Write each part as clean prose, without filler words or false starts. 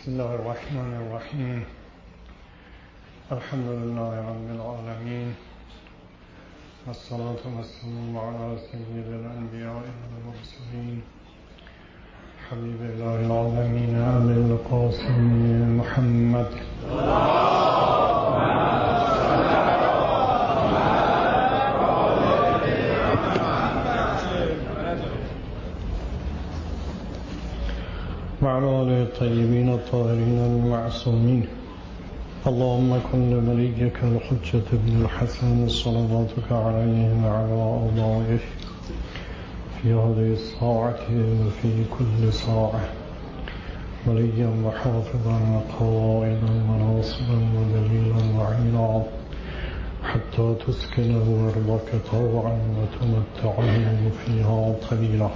بسم الله الرحمن الرحیم. الحمد لله رب العالمین والصلاة والسلام علی سید الانبیاء والمرسلین حبیب الله العالمین ابی القاسم محمد وعلى آله الطيبين الطاهرين المعصومين. اللهم كن لوليك الحجة بن الحسن صلواتك عليه وعلى آبائه في هذه الساعة وفي كل ساعة وليا وحافظا وقائدا وناصرا ودليلا وعينا حتى تسكنه أرضك طوعا وتمتعه فيها قليلا.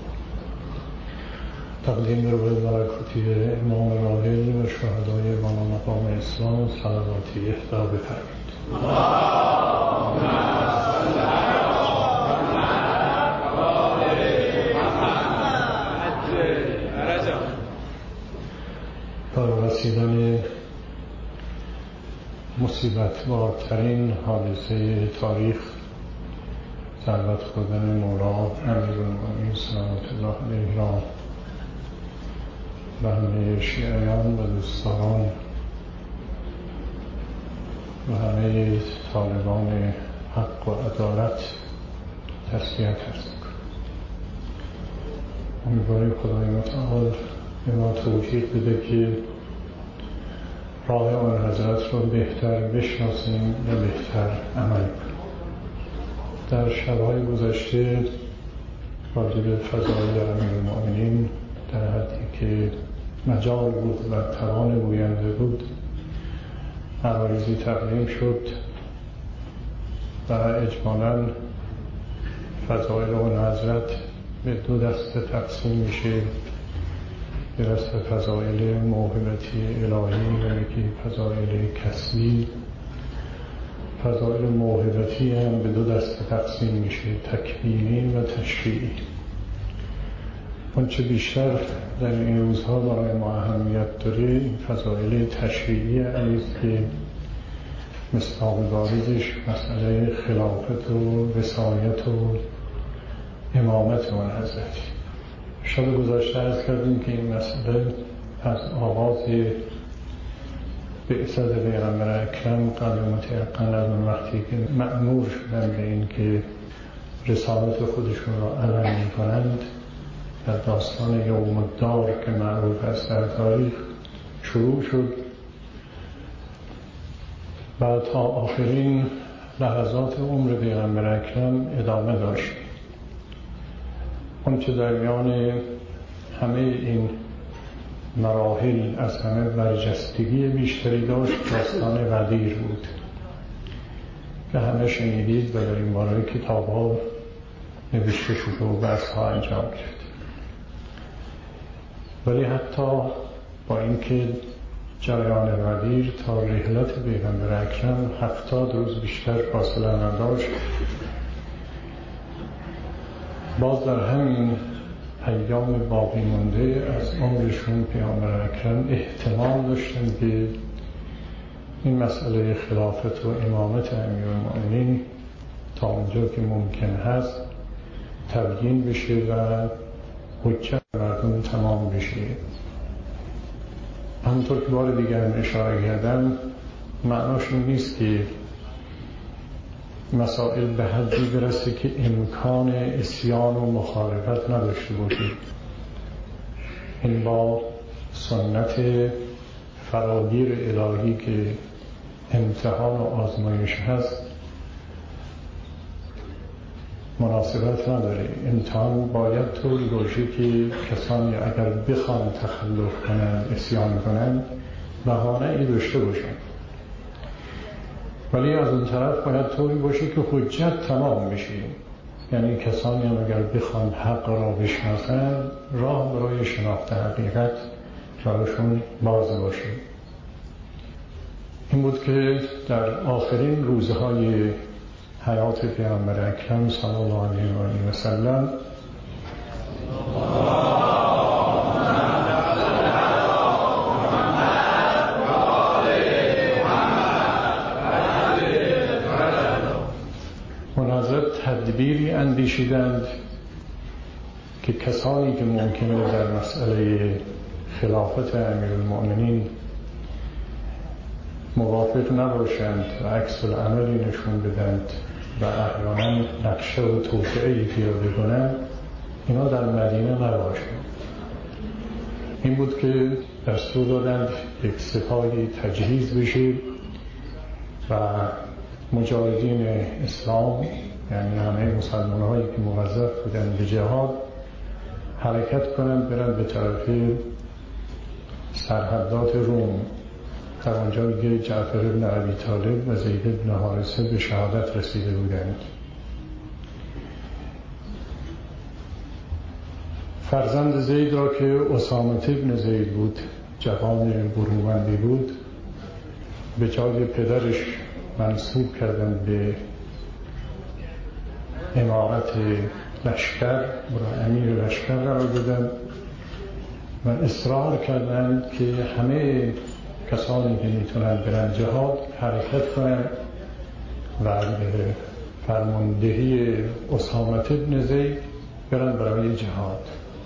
تقدیم رو به ملکوتی امام راحل و شهدای بالا مقام اسلام صلواتی اهدا بفرمایید. با رسیدن مصیبت بارترین حادثه تاریخ، ضربت خوردن مولا امیرالمومنین صلوات الله علیه را و همه شیعیان و دوستداران و همه طالبان حق و عدالت تسلیت هست. امیدواریم خدای متعال به ما توفیق بده که راه آن حضرت رو بهتر بشناسیم و بهتر عمل کنیم. در شب‌های گذشته راجع به فضایل امیرالمومنین در حدی که مجال بود و توان گوینده بود عرایضی تقدیم شد و اجمالاً فضایل اون حضرت به دو دسته تقسیم میشه. یه دسته فضایل موهبتی الهی و یکی فضایل کسبی. فضایل موهبتی هم به دو دسته تقسیم میشه، تکوینی و تشریعی. آنچه بیشتر در این روزها برای ما اهمیت داره این فضایل تشریعی است که مصداق بارزش مسئله خلافت و وصایت و امامت اون حضرت. شب گذشته عرض کردیم که این مسئله از آغاز بعثت پیغمبر اکرم قبل متیقن از اون وقتی که مأمور شدن به این که رسالت خودشون را علن می کنند در داستان یوم الدار که معروف است در تاریخ شروع شد و تا آخرین لحظات عمر پیغمبر اکرم ادامه داشت. اون چه در میان همه این مراحل از همه برجستگی بیشتری داشت داستان غدیر بود که همه شنیدید و در این باره کتاب ها نوشته شده و بحث ها انجام گرفت. ولی حتی با اینکه جریان غدیر تا رحلت پیغمبر اکرم 70 روز بیشتر فاصله نداشت، باز در همین ایام باقی مونده از عمرشون پیامبر اکرم احتمال داشتن که این مسئله خلافت و امامت امیرالمومنین تا اونجا که ممکن هست تبیین بشه و حجت مردم تمام بشه. همونطور که بار دیگر اشاره کردم معناش این نیست که مسائل به حدی برسه که امکان عصیان و مخالفت نداشته باشه. این با سنت فراگیر الهی که امتحان و آزمایش هست مناسبت نداره. امتحان باید طوری باشه که کسانی اگر بخوان تخلف کنند، عصیان کنند، بهانه ای داشته باشند. ولی از اون طرف باید طوری باشه که حجت تمام بشه. یعنی کسانی هم اگر بخوان حق را بشناسند راه برای شناخت حقیقت براشون باز باشه. این بود که در آخرین روزهای حیات پیامبر اکرم صلی الله علیه و سلم تدبیری اندیشیدند که کسانی که ممکنه در مسئله خلافت امیرالمؤمنین موافق نباشند و عکس العملی نشون بدند و احیانا نقشه و توطئه‌ای پیاده کنند، اینا در مدینه نباشند. این بود که دستور دادند یک سپاهی تجهیز بشه و مجاهدین اسلام، یعنی همه مسلمان‌هایی که موظف بودند به جهاد، حرکت کنند برند به طرف سرحدات روم. در آنجا دیگه جعفر بن ابی طالب و زید بن حارثه به شهادت رسیده بودند. فرزند زید را که اسامه بن زید بود، جوان برومندی بود، به جای پدرش منصوب کردند به امارت لشکر، برای امیر لشکر قرار دادند و اصرار کردند که همه کسانی که میتونن برن جهاد حرکت کنن و به فرماندهی اسامه بن زید برن برای جهاد.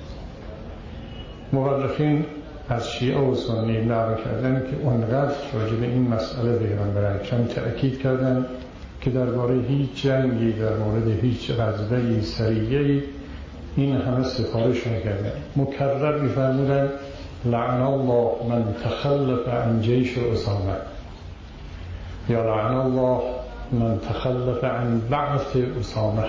مورخین از شیعه و سنی نقل کردن که اونقدر راجع به این مسئله پیغمبر اکرم تأکید کردن که درباره هیچ جنگی، در مورد هیچ غزوه‌ای، سریه‌ای این همه سفارش نکردن. مکرر می‌فرمودن لعن الله من تخلف عن جیش اسامه، یا لعن الله من تخلف عن بعث اسامه.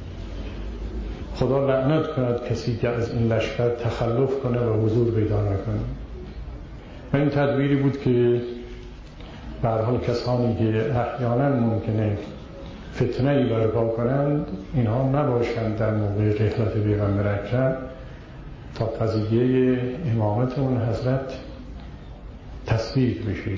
خدا لعنت کند کسی که از این لشکر تخلف کنه و حضور پیدا نکنه. و این تدبیری بود که به هر حال کسانی که احیانا ممکنه فتنه‌ای برپا کنند، اینها نباشند در موقع رحلت پیغمبر اکرم تا قضیه امامت اون حضرت تصویب بشه.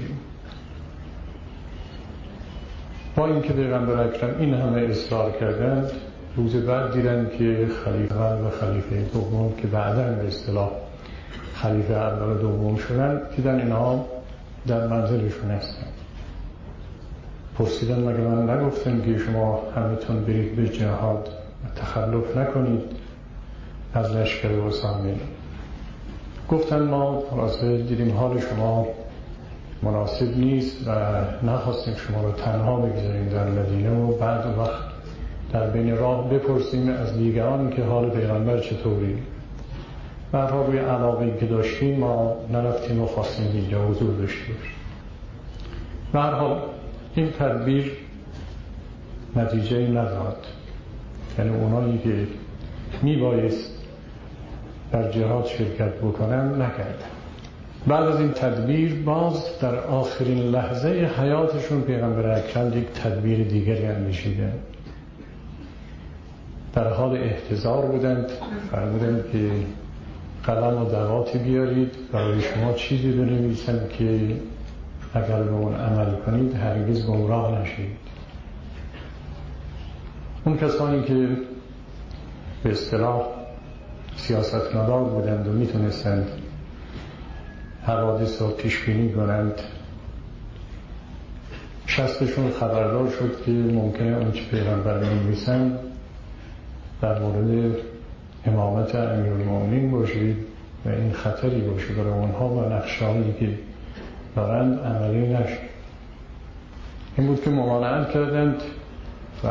با اینکه پیغمبر اکرم این همه اصرار کردند، روز بعد دیدن که خلیفه و خلیفه دوم که بعداً به اصطلاح خلیفه اول و دوم شدن، دیدن اینها در منزلشون هستند. پرسیدن مگه من نگفتم که شما همتون برید به جهاد و تخلف نکنید از لشکر اسامه؟ گفتن ما خلاصه دیدیم حال شما مناسب نیست و نخواستیم شما رو تنها بگذاریم در مدینه و بعد وقت در بین راه بپرسیم از دیگران که حال پیغمبر چطوری. بعدها روی علاقه‌ای که داشتیم ما نرفتیم و خواستیم اینجا حضور داشته باشیم. به هر حال این تدبیر نتیجه نداد، یعنی اونایی که میبایست در جهاد شرکت بکنن نکردن. بعد از این تدبیر باز در آخرین لحظه حیاتشون پیغمبر اکرم یک تدبیر دیگری اندیشیدن. در حال احتضار بودند، فرمودند که قلم و دواتی بیارید، برای شما چیزی بنویسم که اگر به اون عمل کنید هرگز گمراه نشید. اون کسانی که به اصطلاح سیاستمدار بودند و میتونستند حوادث رو پیش بینی کنند، شستشون خبردار شد که ممکنه اون چه پیغمبر می‌نویسند در مورد امامت امیرالمؤمنین باشید و این خطری باشه برای اونها و نقشه‌هایی که دارند عملی نشد. این بود که ممانعت کردند و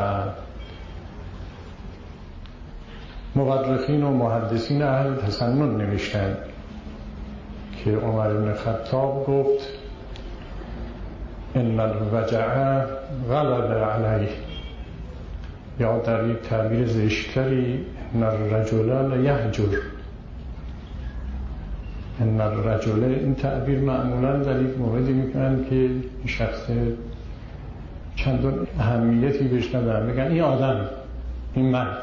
مورخین و محدثین اهل تسنن نوشتند که عمر بن خطاب گفت ان الوجع غلب علیه، یا در یک تعبیر زشتری ان الرجل لیهجر. ان الرجل، این تعبیر معمولا در یک موردی میکنن که شخص چندان اهمیتی بهش ندارن، میگن این آدم، این مرد.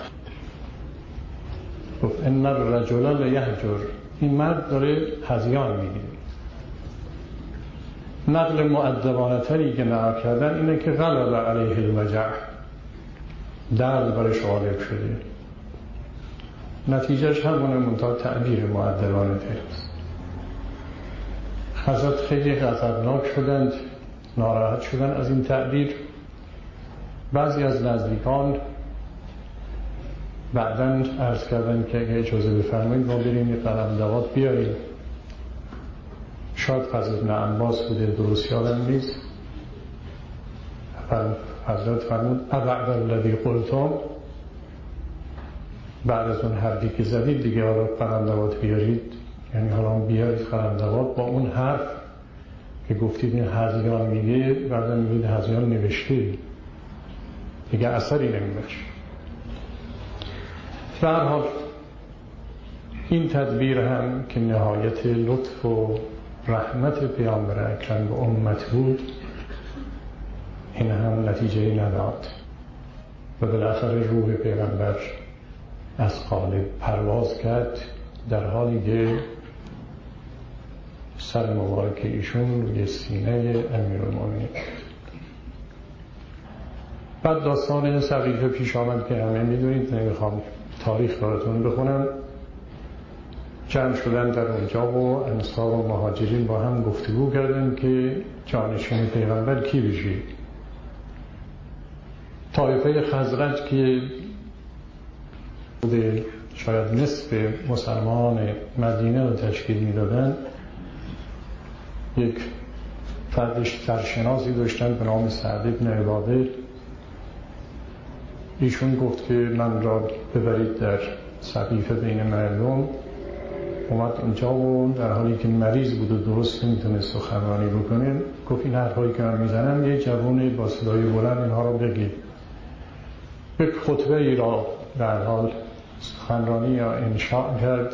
گفت ان الرجل لیهجر، این مرد داره هذیان میگیره. نقل مؤدبانه تری که نقل کردن اینه که غلب علیه الوجع، درد برش غالب شده. نتیجهش همونه، منتها تعبیر مؤدبانه تریست. حضرت خیلی غضبناک شدند، ناراحت شدند از این تعبیر. بعضی از نزدیکان بعداً عرض کردن که اگه اجازه بفرمایید ما بریم یه قلمدوات بیاریم. شاید فضل بن عباس بوده، درست یادم نیست. حضرت فرمود ابعد الذی قلتم، بعد از اون حرفی که زدید دیگه حالا قلمدوات بیارید، یعنی حالا بیارید قلمدوات با اون حرف که گفتید این هذیان میگه، بعدا میگید هذیان نوشته، دیگه اثری نمیبخشه. به هر حال این تدبیر هم که نهایت لطف و رحمت پیامبر اکرم به امت بود، این هم نتیجه نداد و بالاخره روح پیغمبر از قالب پرواز کرد، در حالی که سر مبارک ایشون روی سینه امیرالمومنین. بعد داستان سقیفه پیش آمد که همه میدونید، نمیخوام تاریخ براتون بخونم. جمع شدن در اونجا و انصار و مهاجرین با هم گفتگو کردن که جانشین پیغمبر کی بشه. طایفه خزرج که شاید نصف مسلمان مدینه رو تشکیل میدادن، یک فرد سرشناسی داشتن به نام سعد بن عباده. ایشون گفت که من را ببرید در سقیفه بین مردم. اومد اونجا و در حالی که مریض بود و درست نمیتونه سخنرانی بکنه، گفت این حرفایی که من میزنم یه جوون با صدای بلند اینها رو بگید. یک خطبه ای را در حال سخنرانی یا انشاء کرد.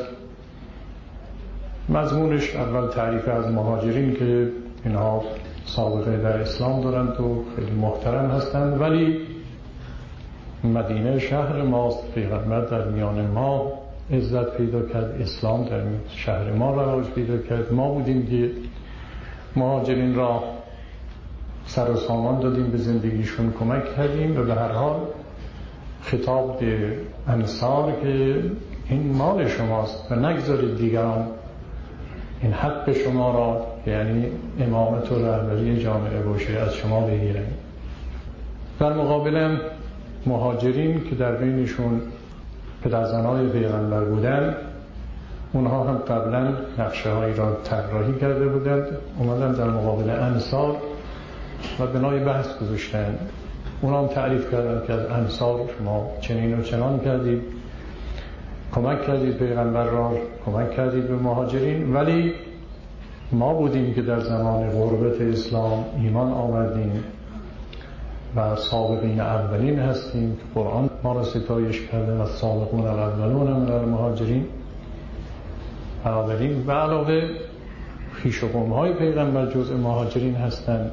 مضمونش اول تعریف از مهاجرین که اینها سابقه در اسلام دارند و خیلی محترم هستند، ولی مدینه شهر ماست، پیغمبر در میان ما عزت پیدا کرد، اسلام در شهر ما رواج پیدا کرد. ما بودیم که مهاجرین را سر و سامان دادیم، به زندگیشون کمک کردیم و به هر حال خطاب به انصار که این مال شماست و نگذارید دیگران این حق شما را، یعنی امامت و رهبری جامعه باشه، از شما بگیرن. در مقابل مهاجرین که در بینشون پدرزنای پیغمبر بودن، اونها هم قبلا نقشه هایی را طراحی کرده بودند، اومدن در مقابل انصار و بنای بحث گذاشتن. اونا هم تعریف کردن که از انصار شما چنین و چنان کردید، کمک کردید پیغمبر را، کمک کردید به مهاجرین، ولی ما بودیم که در زمان غربت اسلام ایمان آوردیم و سابقین اولین هستیم که قرآن ما را ستایش کرده و سابقون الاولون من المهاجرین. بنابراین به علاوه خویش و قوم‌های پیغمبر جزء مهاجرین هستند.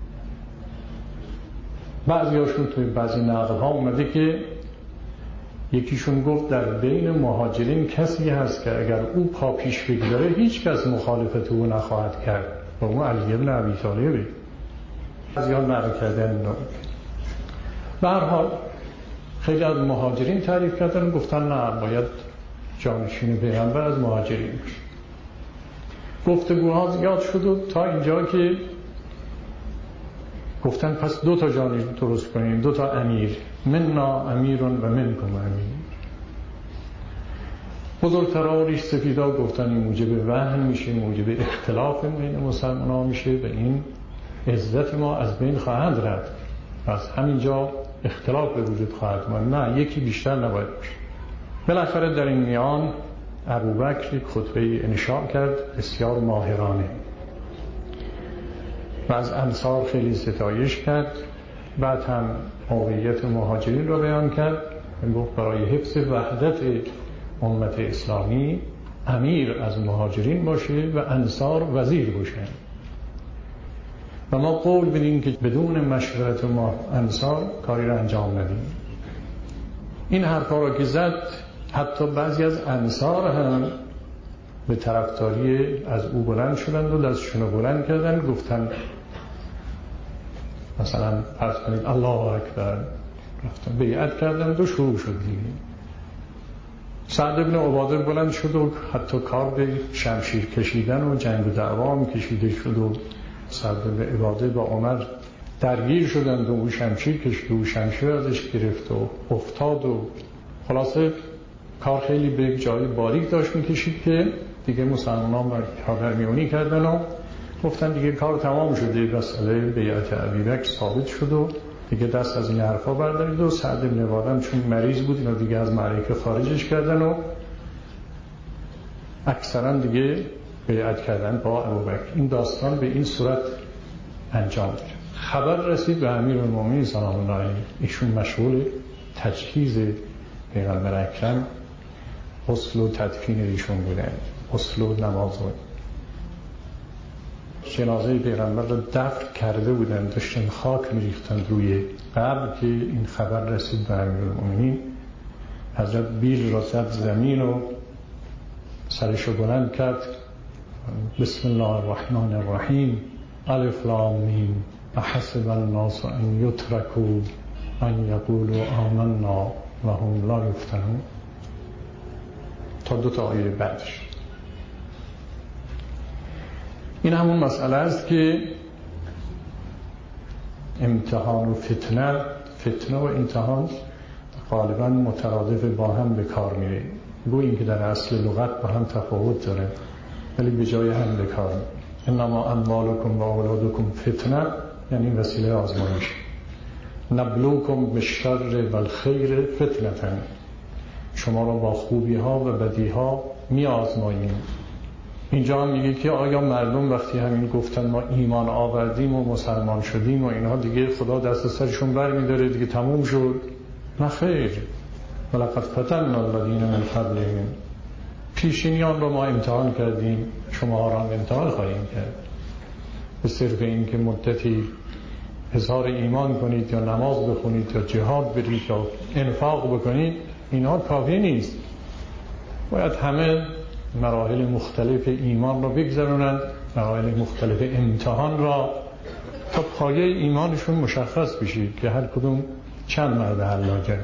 بعضیاشون توی بعضی نقل‌ها اومده که یکیشون گفت در بین مهاجرین کسی هست که اگر او پا پیش بگذاره هیچ کس مخالفت او نخواهد کرد و اون علی بن ابی طالب. بعضیان نقل کردن. به هر حال خیلی از مهاجرین تعریف کردن، گفتن نه، باید جانشین پیغمبر از مهاجرین باشه. گفتگوها زیاد شد و تا اینجا که گفتن پس دو تا جانشین درست کنیم، دو تا امیر، مننا امیرون و منکم امیر. بزرگترها و ریش سفیدا گفتن این موجب وهن میشه، موجب اختلاف بین مسلمان‌ها میشه و این عزت ما از بین خواهد رفت، پس همینجا اختلاف به وجود خواهد اومد، نه یکی بیشتر نباید باشه. بالاخره در این میان ابوبکر یک خطبه انشاء کرد بسیار ماهرانه و از انصار خیلی ستایش کرد. بعد هم موقعیت مهاجرین را بیان کرد و گفت برای حفظ وحدت امت اسلامی امیر از مهاجرین باشه و انصار وزیر باشه و ما قول بدیم که بدون مشورت ما انصار کاری را انجام ندیم. این حرفا را که زد، حتی بعضی از انصار هم به طرفداری از او بلند شدند و دستشون رو بلند کردن، گفتن مثلا فرض کنید الله اکبر، رفتن بیعت کردند و شروع شد دیگه. سعد بن عباده بلند شد و حتی کار به شمشیر کشیدن و جنگ و دعوا هم کشیده شد و سعد بن عباده با عمر درگیر شدند و او شمشیر کشید و شمشیر ازش گرفت و افتاد و خلاصه کار خیلی به جای باریک داشت میکشید که دیگه مسلمانان کارگرمیونی کردن و گفتن دیگه کار تمام شده، مسئله بیعت ابوبکر ثابت شد و دیگه دست از این حرفا بردارید. و سعد بن عباده چون مریض بود اینا دیگه از معرکه خارجش کردن و اکثرا دیگه بیعت کردن با ابوبکر. این داستان به این صورت انجام شد. خبر رسید به امیرالمومنین سلام الله علیه، ایشون مشغول تجهیز پیغمبر اکرم، غسل و تدفین ایشون بودن، غسل و نماز بود. جنازه پیغمبر رو دفن کرده بودن، داشتن خاک میریختن روی قبر که این خبر رسید به امیرالمومنین. حضرت بیل را زد زمین و سرش رو بلند کرد، بسم الله الرحمن الرحیم، الف لام میم، احسب الناس ان یترکوا ان یقولوا آمنا و هم لا یفتنون، تا 2 آیه بعدش. این همون مسئله است که امتحان و فتنه و امتحان غالبا مترادف با هم به کار میره، گویا اینکه در اصل لغت با هم تفاوت داره ولی به جای هم به کار میره. انما اموالکم و اولادکم فتنه، یعنی وسیله آزمایش. نبلوکم بالشر و الخیر فتنه، شما را با خوبی ها و بدی ها می آزماییم. اینجا هم میگه که آیا مردم وقتی همین گفتن ما ایمان آوردیم و مسلمان شدیم و اینها دیگه خدا دست سرشون بر می داره دیگه تموم شد؟ نه خیر. ولقد فتننا الذین من قبلهم، پیشینیان رو ما امتحان کردیم، شما را امتحان خواهیم کرد. به صرف این که مدتی اظهار ایمان کنید یا نماز بخونید یا جهاد برید یا انفاق بکنید اینها کافی نیست، باید همه مراحل مختلف ایمان را بگذرونند، مراحل مختلف امتحان را، تا پایه ایمانشون مشخص بشید که هر کدوم چند مرد حلاجه.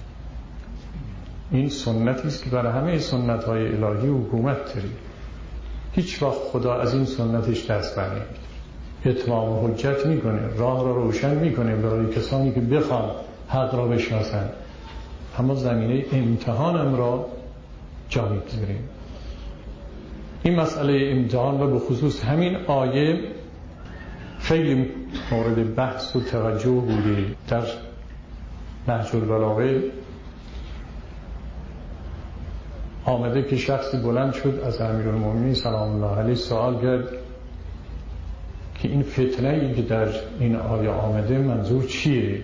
این سنتی است که برای همه سنت‌های الهی حکومت داره. هیچ وقت خدا از این سنتش دست بر نمی‌داره، اتمام حجت میکنه، راه را روشن میکنه برای کسانی که بخوان حق را بشناسند، اما زمینه امتحانم را جا می‌گذاریم. این مسئله امتحان و به خصوص همین آیه خیلی مورد بحث و توجه بوده. در نهج البلاغه آمده که شخصی بلند شد از امیرالمومنین سلام الله علیه سوال کرد که این فتنه‌ای که در این آیه آمده منظور چیه؟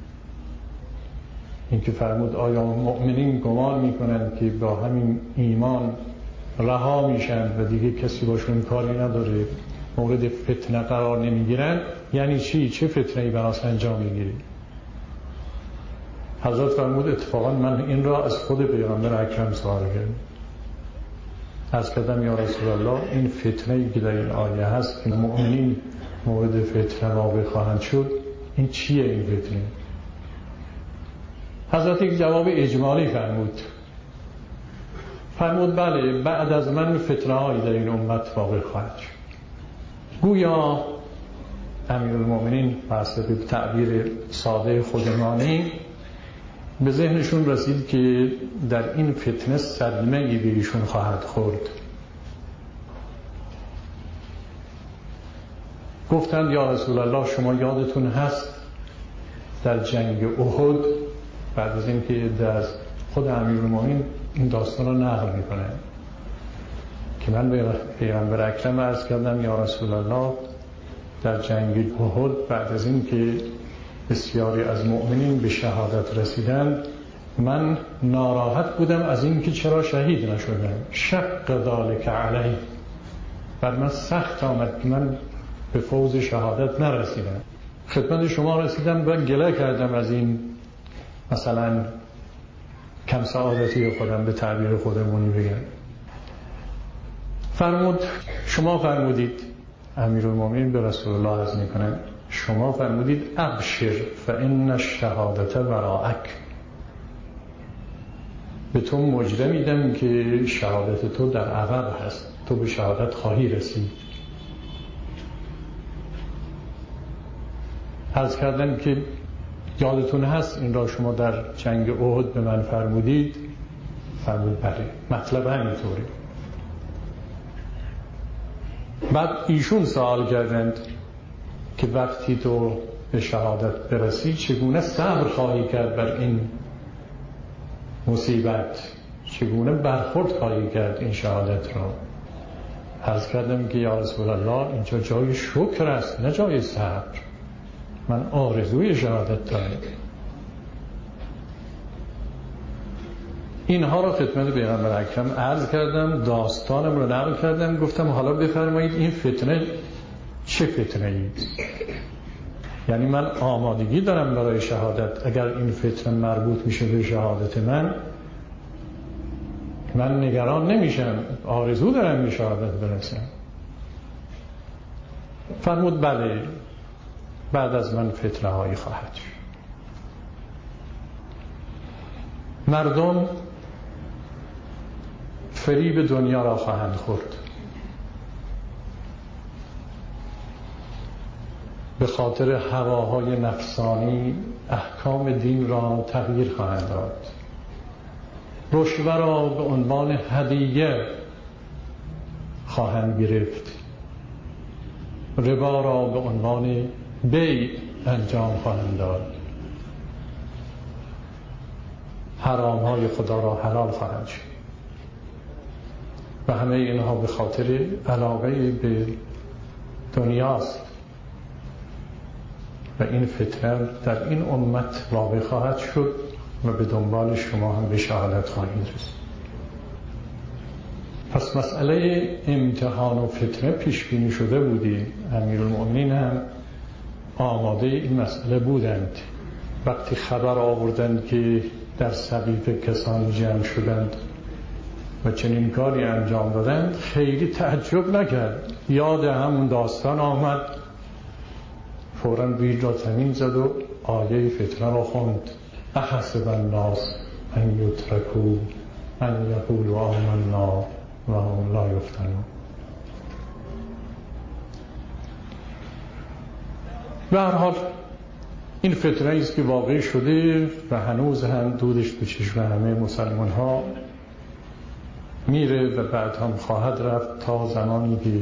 این که فرمود آیا مؤمنین گمان میکنند که با همین ایمان رها میشن و دیگه کسی باشون کاری نداره، مورد فتنه قرار نمیگیرن، یعنی چی؟ چه فتنه‌ای براش انجام میگیری؟ حضرت فرمود اتفاقا من این را از خود پیغمبر اکرم سوال کردم، از کردم یا رسول الله این فتنه‌ای که در این آیه هست که مؤمنین مورد فتنه واقع خواهند شد، این چیه این فتنه؟ حضرت یک جواب اجمالی فرمود بله، بعد از من فتنه هایی در این امت واقع خواهد شد. گویا امیرالمومنین به تعبیر ساده خودمانی به ذهنشون رسید که در این فتنه صدمه‌ای به ایشون خواهد خورد. گفتند یا رسول الله شما یادتون هست در جنگ احد، بعد از اینکه در خود امیرالمومنین این داستان رو نقل میکنه که من به پیغمبر اکرم عرض کردم یا رسول الله در جنگ احد بعد از اینکه بسیاری از مؤمنین به شهادت رسیدند من ناراحت بودم از اینکه چرا شهید نشدم، شق ذلک علی، بر من سخت آمد که من به فوز شهادت نرسیدم. خدمت شما رسیدم و گله کردم از این مثلا کم سعادتی خودم، به تعبیر خودمونی بگم. فرمود شما فرمودید، امیرالمومنین به رسول الله عرض میکنن، شما فرمودید ابشر فان الشهادت وراءک، به تو مژده میدم که شهادت تو در عقب هست، تو به شهادت خواهی رسید. عرض کردم که یادتون هست این را شما در جنگ احد به من فرمودید؟ فرمود بله، مطلب همینطوری. بعد ایشون سوال کردند که وقتی تو به شهادت برسی چگونه صبر خواهی کرد بر این مصیبت، چگونه برخورد خواهی کرد این شهادت را؟ عرض کردم که یا رسول الله اینجا جای شکر است نه جای صبر، من آرزوی شهادت دارم. اینها را خدمت پیغمبر اکرم عرض کردم، داستانم رو نقل کردم، گفتم حالا بفرمایید این فتنه چه فتنه اید؟ یعنی من آمادگی دارم برای شهادت، اگر این فتنه مربوط میشه به شهادت من نگران نمیشم، آرزو دارم به شهادت برسم. فرمود بله، بعد از من فتنه هایی خواهد شد. مردم فریب دنیا را خواهند خورد، به خاطر هواهای نفسانی احکام دین را تغییر خواهند داد، رشوه را به عنوان هدیه خواهند گرفت، ربا را به عنوان بیع انجام خواهند داد، حرام های خدا را حلال خواهند شد. و همه اینها به خاطر علاقه به دنیاست و این فتنه در این امت واقع خواهد شد و به دنبال شما هم به شهادت خواهید رسید. پس مسئله امتحان و فتنه پیش بینی شده بودی، امیرالمؤمنین هم آماده این مسئله بودند. وقتی خبر آوردند که در سقیفه کسانی جمع شدند و چنین کاری انجام دادند، خیلی تعجب نکرد، یاد همون داستان آمد، فوراً بیل را زمین زد و آیه فتنه را خوند. احسب الناس ان یترکوا ان یقولوا آمنا و هم لا یفتنون. به هر حال این فتنه است که واقع شده و هنوز هم دودش به چشم همه مسلمان ها میره و بعد هم خواهد رفت تا زمانی که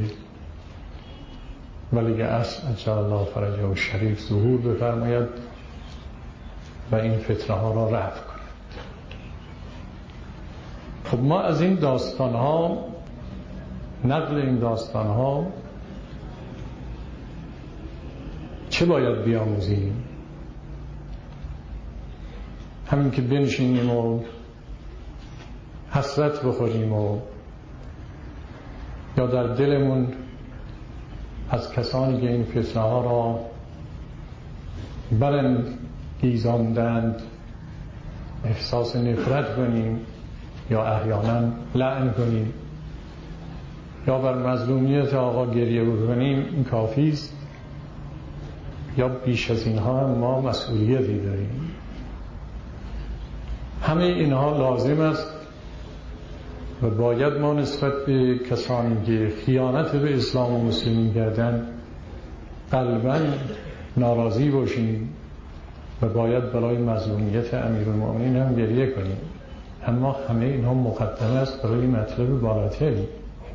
ولی عصر عجل الله فرجه و شریف ظهور بفرماید و این فتنه ها را رفع کند. خب ما از این داستان ها، نقل این داستان ها چه باید بیاموزیم؟ همین که بنشینیم و حسرت بخوریم و یا در دلمون از کسانی که این فتنه ها را برانگیزاندند احساس نفرت کنیم یا احیانا لعن کنیم یا بر مظلومیت آقا گریه بکنیم، این کافی است؟ یا بیش از اینها هم ما مسئولیتی داریم؟ همه اینها لازم است و باید ما نسبت به کسانی که خیانت به اسلام و مسلمین کردن قلباً ناراضی باشیم و باید برای مظلومیت امیرالمؤمنین هم گریه کنیم. اما همه اینها مقدمه است برای مطلب بالاتری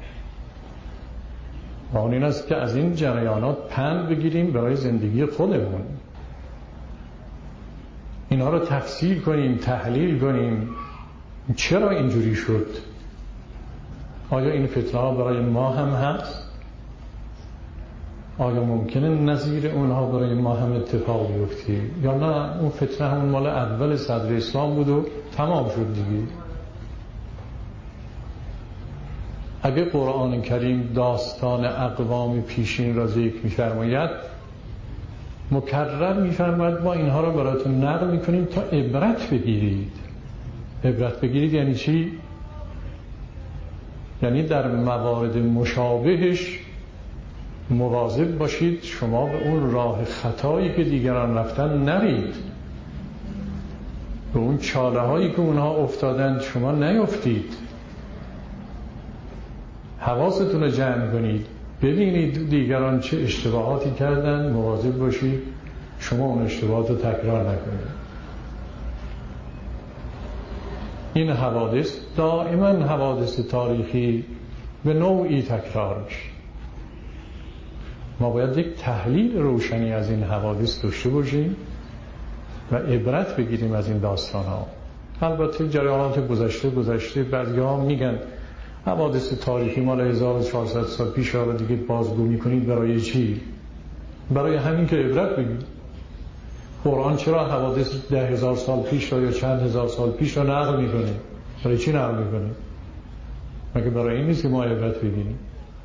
و اون این است که از این جریانات پند بگیریم برای زندگی خودمون، اینها رو تفسیر کنیم، تحلیل کنیم. چرا اینجوری شد؟ آیا این فتنه ها برای ما هم هست؟ آیا ممکنه نظیر اونها برای ما هم اتفاق بیفته؟ یا نه اون فتنه همون مال اول صدر اسلام بود و تمام شد دیگه؟ اگه قرآن کریم داستان اقوام پیشین را ذکر می‌فرماید، مکرر می‌فرماید ما اینها را براتون نقل می‌کنیم تا عبرت بگیرید. عبرت بگیرید یعنی چی؟ یعنی در موارد مشابهش مواظب باشید شما به اون راه خطایی که دیگران رفتن نرید، به اون چاله هایی که اونها افتادند شما نیفتید. حواستون رو جمع کنید، ببینید دیگران چه اشتباهاتی کردن، مواظب باشید شما اون اشتباهات رو تکرار نکنید. این حوادث دائما حوادث تاریخی به نوعی تکرار میشه. ما باید یک تحلیل روشنی از این حوادث داشته باشیم و عبرت بگیریم از این داستان ها. البته جریانات گذشته بعضی‌ها میگن حوادث تاریخی مال 1400 سال پیش رو دیگه بازگو میکنید برای چی؟ برای همین که عبرت بگیرید. قرآن چرا حوادث 10,000 سال پیش یا چند هزار سال پیش رو نقل میکنه؟ برای چی نقل میکنه؟ مگه برای این نیست که ما عبرت بگیریم؟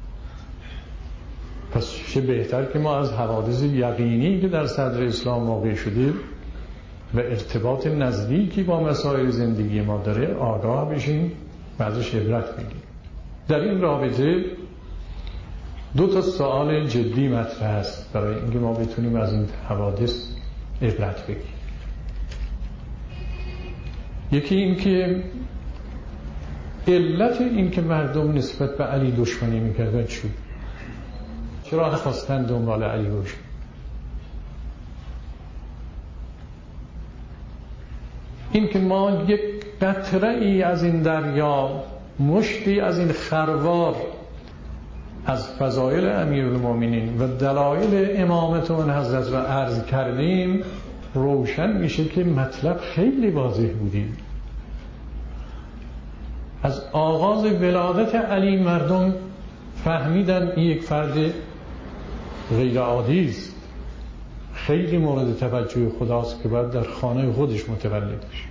پس چه بهتر که ما از حوادث یقینی که در صدر اسلام واقع شده و ارتباط نزدیکی با مسائل زندگی ما داره آگاه بشیم و ازش عبرت بگیریم. در این رابطه 2 سوال جدی مطرح است برای اینکه ما بتونیم از این حوادث عبرت بگیریم. یکی این که علت این که مردم نسبت به علی دشمنی میکردن چی؟ چرا خواستن دنبال علی باشن؟ این که ما یک قطره ای از این دریا، مشتی از این خروار از فضایل امیرالمومنین و دلایل امامت اون حضرت را عرض کردیم، روشن میشه که مطلب خیلی واضح بودیم. از آغاز ولادت علی مردم فهمیدن این یک فرد غیر عادی است، خیلی مورد توجه خداست که باید در خانه خودش متولد بشه.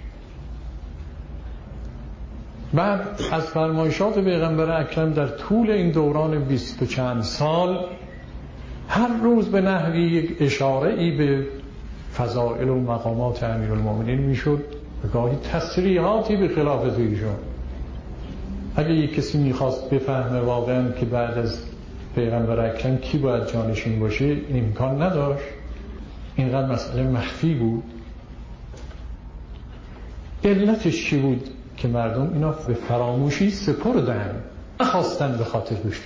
بعد از فرمایشات پیغمبر اکرم در طول این دوران 20 و چند سال هر روز به نحوی یک اشاره ای به فضائل و مقامات امیرالمومنین میشد و گاهی تصریحاتی به خلافت ایشون. اگه یک کسی میخواست بفهمه واقعا که بعد از پیغمبر اکرم کی باید جانشین باشه، این امکان نداشت. اینقدر مسئله مخفی بود. علتش چی بود که مردم اینا به فراموشی سپردن، نخواستن به خاطر داشته.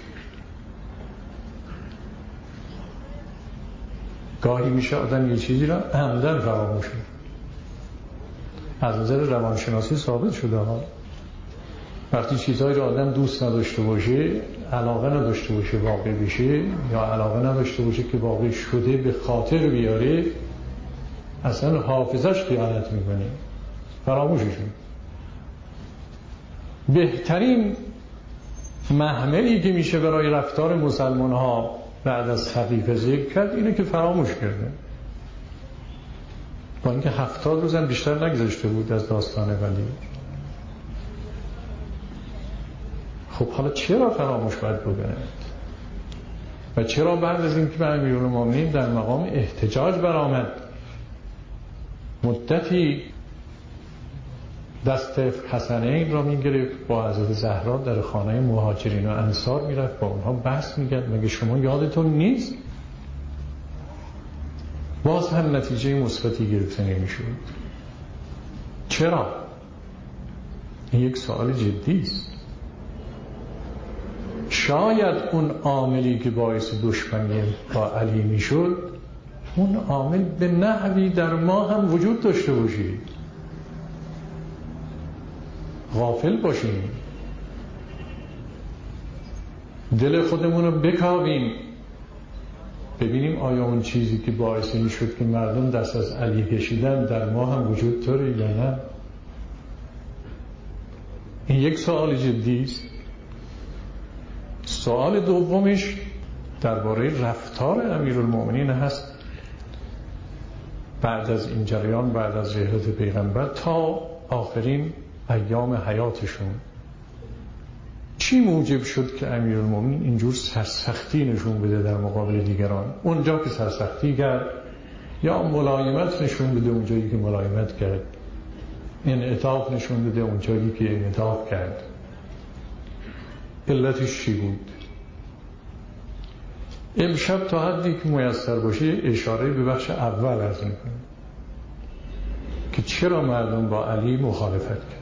گاهی میشه آدم یه چیزی را عمدن فراموش کنه. از نظر روانشناسی ثابت شده ها، وقتی چیزهایی را آدم دوست نداشته باشه، علاقه نداشته باشه واقع بشه، یا علاقه نداشته باشه که واقع شده به خاطر بیاره، اصلا حافظش خیانت میکنه، فراموششون. بهترین محملی که میشه برای رفتار مسلمان ها بعد از خفیفه ذکر کرد اینه که فراموش کرده، با اینکه 70 روز هم بیشتر نگذاشته بود از داستان ولی. خب حالا چرا فراموش باید بکنه؟ و چرا بعد از اینکه به امیرالمومنین در مقام احتجاج برآمد، مدتی دست حسنین را میگرفت، با حضرت زهرا در خانه مهاجرین و انصار میرفت، با اونها بحث میکرد، مگه شما یادتون نیست؟ باز هم نتیجه مثبتی گرفته نمیشد. چرا؟ این یک سوال جدی است. شاید اون عاملی که باعث دشمنی با علی میشد، اون عامل به نحوی در ما هم وجود داشته باشید. غافل باشیم، دل خودمون رو بکاویم، ببینیم آیا اون چیزی که باعث میشد که مردم دست از علی کشیدن در ما هم وجود داره یا نه. این یک سوال جدی است. سوال دومش درباره رفتار امیرالمومنین هست بعد از این جریان، بعد از رحلت پیغمبر تا آخرین ایام حیاتشون. چی موجب شد که امیرالمومنین اینجور سرسختی نشون بده در مقابل دیگران؟ اونجا که سرسختی کرد، یا ملایمت نشون بده اونجایی که ملایمت کرد، انعطاف نشون بده اونجایی که انعطاف کرد. علتش چی بود؟ امشب تا حدی که میسر باشه اشاره به بخش اول عرض میکنم که چرا مردم با علی مخالفت کرد.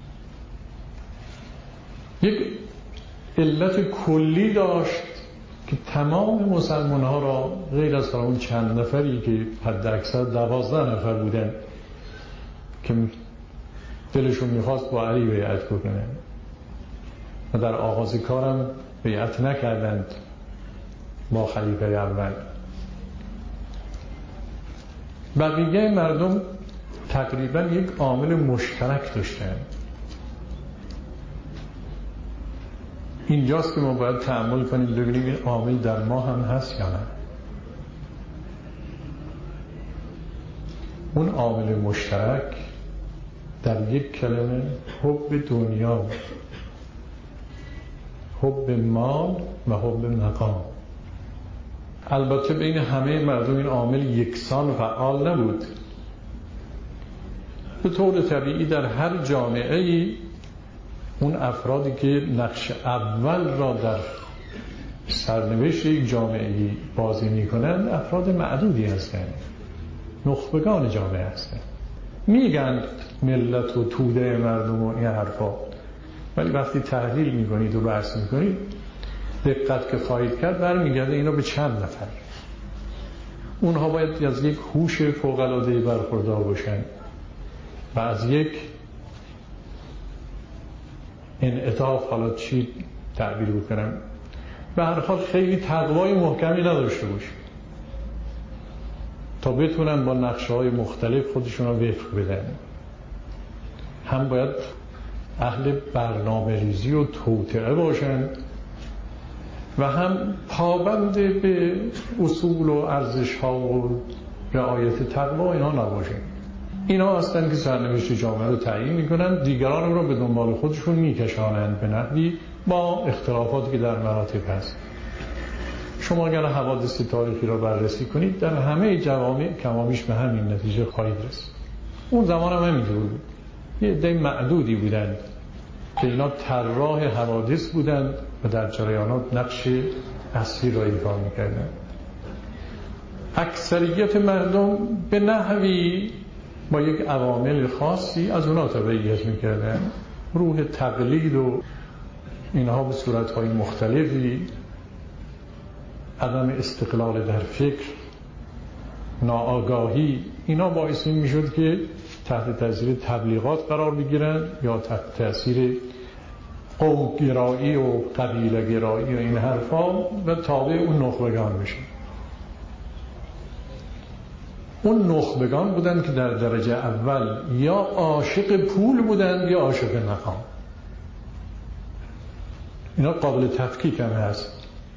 یک علت کلی داشت که تمام مسلمان ها را غیر از اون چند نفری که حد اکثر 12 نفر بودن که دلشون میخواست با علی بیعت کنن و در آغاز کارم بیعت نکردند با خلیفه اول، بقیه مردم تقریبا یک عامل مشترک داشتن. اینجاست که ما باید تأمل کنیم ببینیم این عامل در ما هم هست یا نه. اون عامل مشترک در یک کلمه حب دنیا، حب مال و حب مقام. البته بین همه مردم این عامل یکسان فعال نبود. به طور طبیعی در هر جامعه‌ای اون افرادی که نقش اول را در سرنوشت یک جامعه‌ای بازی می‌کنند افراد معدودی هستند، نخبگان جامعه هستند. میگن ملت و توده مردم و این حرفا، ولی وقتی تحلیل می‌کنید و بحث می‌کنید دقت که خواهید کرد برمیگرده اینا به چند نفر. اونها باید از یک هوش فوق‌العاده برخوردار باشن و از یک انعطاف، حالا چی تعبیر بکنم، به هر حال خیلی تقوای محکمی نداشته باشه تا بتونن با نقشه‌های مختلف خودشون رو وفق بدن. هم باید اهل برنامه ریزی و توطئه باشن و هم پابند به اصول و ارزش‌ها و رعایت تقوا اینا نباشن. اینا هستن که سرنوشت جامعه رو تعیین میکنن، دیگران رو به دنبال خودشون میکشانند به نحوی با اختلافاتی که در مراتب هست. شما اگر حوادث تاریخی را بررسی کنید در همه جوامع کمابیش به همین نتیجه خواهید رسید. اون زمان هم همینطور بود. یه عده معدودی بودند که اینا طراح حوادث بودند و در جریانات نقش اصلی را ایفا میکردند. اکثریت مردم به نحوی با یک عوامل خاصی از اونا تبعیت میکردن. روح تقلید و اینها به صورتهای مختلفی، عدم استقلال در فکر، ناآگاهی، اینا باعث میشد که تحت تاثیر تبلیغات قرار بگیرن یا تحت تاثیر قوم گرایی و قبیله گرایی و این حرفا و تابع اون نخبگان بشن. اون نخبگان بودن که در درجه اول یا عاشق پول بودن یا عاشق مقام. اینا قابل تفکیک هم هست.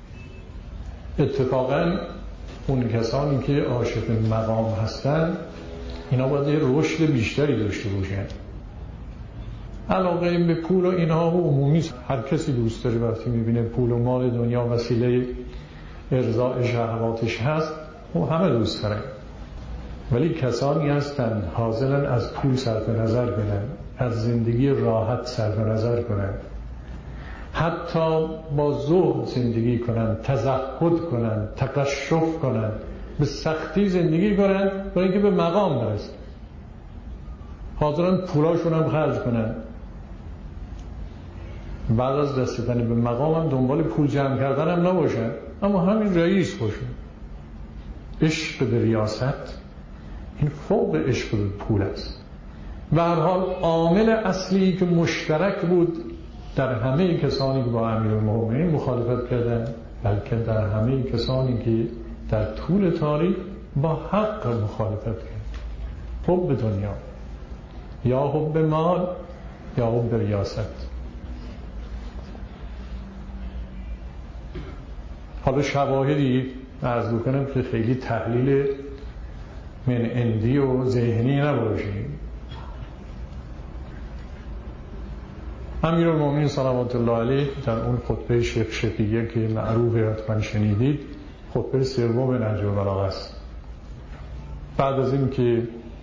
اتفاقا اون کسانی که عاشق مقام هستن اینا باید یه رشد بیشتری داشته باشن. علاقه به پول و اینها و عمومی هر کسی دوست داره وقتی میبینه پول و مال دنیا وسیله ارضاء شهواتش هست و همه دوست داره. ولی کسانی هستن حاضرن از پول صرف نظر کنن، از زندگی راحت صرف نظر کنن، حتی با زهد زندگی کنن، تزهد کنن، تقشف کنن، به سختی زندگی کنن برای اینکه به مقام برسن. حاضرن پولاشون هم خرج کنن، بعد از رسیدن به مقام هم دنبال پول جمع کردن هم نباشن، اما همین رئیس باشن. عشق به ریاست این فوق عشق به پول است. به هر حال عامل اصلی که مشترک بود در همه کسانی که با امیرالمؤمنین مخالفت کردن، بلکه در همه کسانی که در طول تاریخ با حق مخالفت کردن، حب دنیا، یا حب مال یا حب ریاست. حالا شواهدی عرض بکنم که خیلی تحلیل من عندی و ذهنی نباشیم. امیرالمؤمنین صلوات الله علیه در اون خطبه شفشفیه که معروفه حتما شنیدید، خطبه سوم نهج البلاغه است. بعد از این که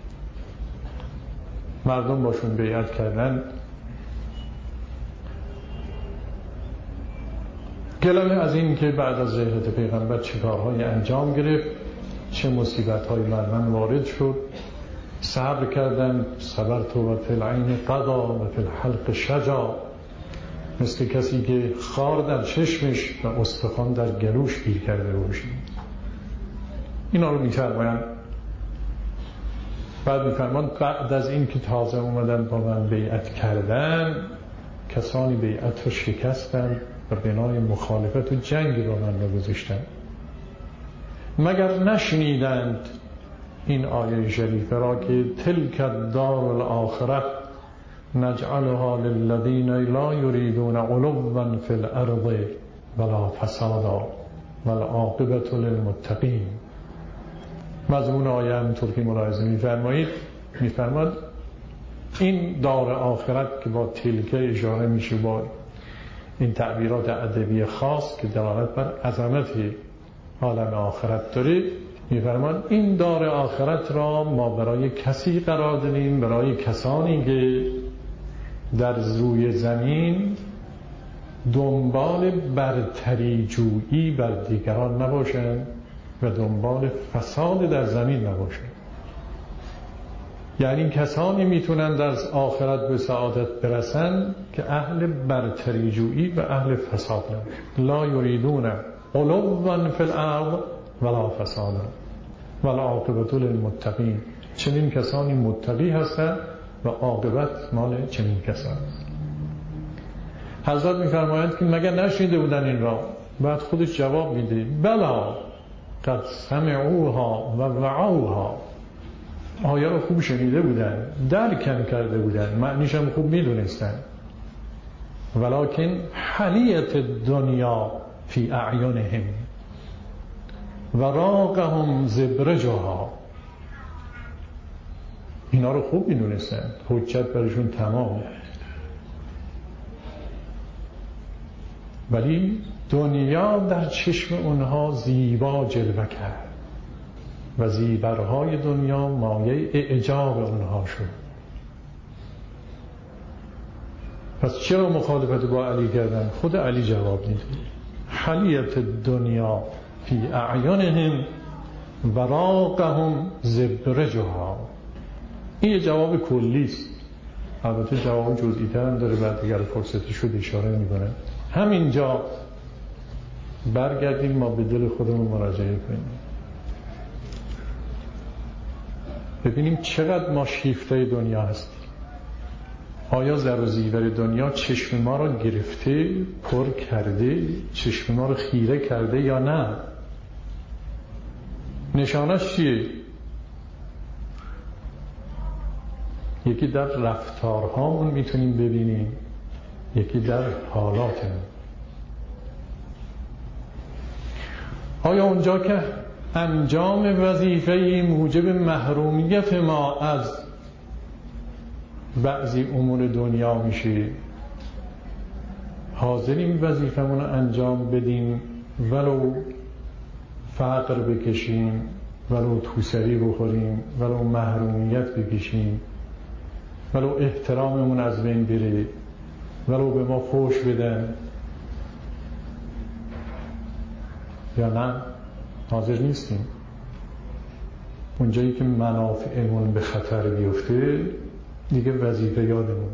مردم باشون بیعت کردن، گلمه از این که بعد از رحلت پیغمبر چه کارهای انجام گرفت، چه مصیبت‌های بر من وارد شد، صبر کردن. صبرت و فی العین قضا و فی الحلق شجا. مثل کسی که خار در چشمش و استخوان در گلوش گیر کرده باشه. اینا رو می‌فرمایند. بعد می‌فرمایند بعد از این که تازه اومدن با من بیعت کردن، کسانی بیعت رو شکستن و بنای مخالفت و جنگ با من رو گذاشتن، مگر نشنیدند این آیه شریفه را که تلک الدار الاخره نجعلها للذین لا یریدون علوا فی الارض ولا فسادا والعاقبة للمتقین. مضمون آیه همونطور که ملاحظه می‌فرمایید این دار آخرت که با تلکه اشاره میشه با این تعبیرات ادبی خاص که دلالت بر عظمت عالم آخرت داره، می‌فرمایند این دار آخرت را ما برای کسی قرار دادیم، برای کسانی که در روی زمین دنبال برتری جویی بر دیگران نباشند و دنبال فساد در زمین نباشند. یعنی کسانی میتونن در آخرت به سعادت برسن که اهل برتری جویی و اهل فساد نباشند. لا یریدون علوا فی الارض ولا فسادا والعاقبة للمتقین. چنین کسانی متقی هستند و عاقبت مال چنین کسانی. حضرت میفرمایند که مگر نشنیده بودن این را؟ بعد خودش جواب میده بلا قد سمعوها و وعوها. آیه رو خوب شنیده بودن، درکم کرده بودن، معنیش هم خوب میدونستن. ولکن حلیت الدنیا فی اعینهم و راقهم زبرجها. اینا رو خوب میدونستن، حجت برشون تمام، ولی دنیا در چشم اونها زیبا جلوه کرد و زیورهای دنیا مایه اعجاب اونها شد. پس چرا مخالفت با علی کردن؟ خود علی جواب میده حلیت الدنیا فی اعینهم و راقهم زبرجها. این یه جواب کلی است، البته جواب جزئی تر هم داره، بعد دیگر فرصتی شد اشاره میکنه. همینجا برگردیم ما به دل خودمون مراجعه کنیم، ببینیم چقدر ما شیفته دنیا هستیم. آیا زر و زیور دنیا چشم ما را گرفته، پر کرده، چشم ما را خیره کرده یا نه؟ نشانش چیه؟ یکی در رفتارهامون میتونیم ببینیم، یکی در حالاتمون. آیا اونجا که انجام وظیفه موجب محرومیت ما از بعضی امور دنیا میشه، حاضریم وظیفمون رو انجام بدیم ولو فقر بکشیم، ولو توسری بخوریم، ولو محرومیت بکشیم، ولو احتراممون از بین بره، ولو به ما فحش بدن، یا نه حاضر نیستیم؟ اونجایی که منافعمون به خطر بیفته دیگه وظیفه یادمون.